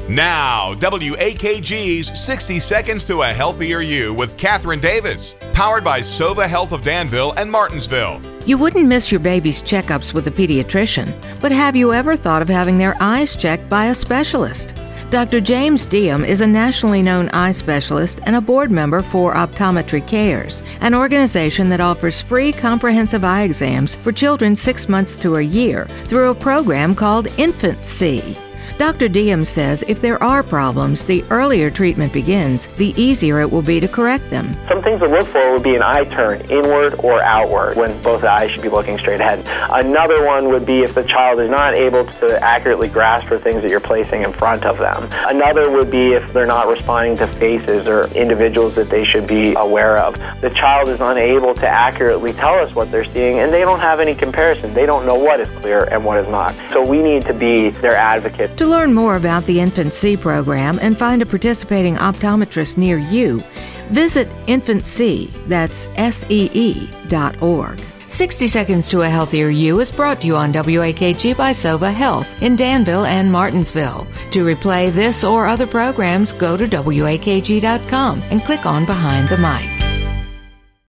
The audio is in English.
Now, WAKG's 60 Seconds to a Healthier You with Catherine Davis, powered by Sova Health of Danville and Martinsville. You wouldn't miss your baby's checkups with a pediatrician, but have you ever thought of having their eyes checked by a specialist? Dr. James Diem is a nationally known eye specialist and a board member for Optometry Cares, an organization that offers free comprehensive eye exams for children 6 months to a year through a program called Infant See. Dr. Diem says if there are problems, the earlier treatment begins, the easier it will be to correct them. Some things to look for would be an eye turn inward or outward when both eyes should be looking straight ahead. Another one would be if the child is not able to accurately grasp for things that you're placing in front of them. Another would be if they're not responding to faces or individuals that they should be aware of. The child is unable to accurately tell us what they're seeing, and they don't have any comparison. They don't know what is clear and what is not. So we need to be their advocate. To learn more about the Infant See program and find a participating optometrist near you, visit Infant See, that's SEE.org. 60 Seconds to a Healthier You is brought to you on WAKG by Sova Health in Danville and Martinsville. To replay this or other programs, go to WAKG.com and click on Behind the Mic.